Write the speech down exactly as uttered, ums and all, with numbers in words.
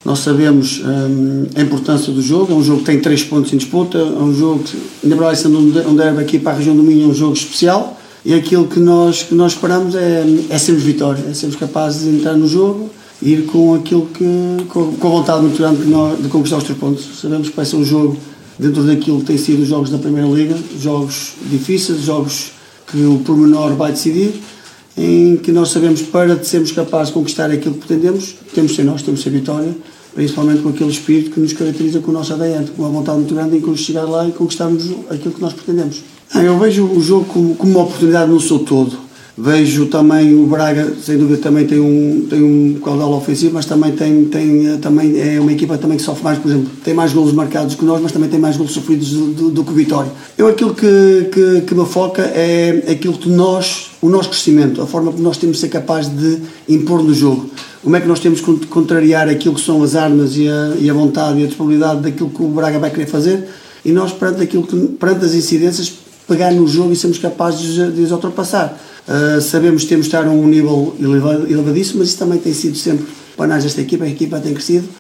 Nós sabemos hum, a importância do jogo, é um jogo que tem três pontos em disputa, é um jogo que, ainda para sendo um derby aqui para a região do Minho, é um jogo especial, e aquilo que nós, que nós esperamos é, é sermos vitória, é sermos capazes de entrar no jogo e ir com aquilo que, com, com a vontade muito grande de, nós, de conquistar os três pontos. Sabemos que vai ser um jogo dentro daquilo que tem sido os jogos da Primeira Liga, jogos difíceis, jogos que o pormenor vai decidir, em que nós sabemos, para sermos capazes de conquistar aquilo que pretendemos, temos de ser nós, temos de ser vitória, principalmente com aquele espírito que nos caracteriza, com o nosso A D N, com uma vontade muito grande em chegar lá e conquistarmos aquilo que nós pretendemos. Eu vejo o jogo como, como uma oportunidade no seu todo. Vejo também o Braga, sem dúvida, também tem um, tem um caudal ofensivo, mas também, tem, tem, também é uma equipa também que sofre mais, por exemplo, tem mais golos marcados que nós, mas também tem mais golos sofridos do, do, do que o Vitória. Eu aquilo que, que, que me foca é aquilo que nós, o nosso crescimento, a forma que nós temos de ser capazes de impor no jogo. Como é que nós temos de contrariar aquilo que são as armas e a, e a vontade e a disponibilidade daquilo que o Braga vai querer fazer, e nós, perante, aquilo que, perante as incidências, pegar no jogo e sermos capazes de, de os ultrapassar. Uh, sabemos que temos de estar a um nível elevado, elevadíssimo, mas isso também tem sido sempre panagem desta equipa, a equipa tem crescido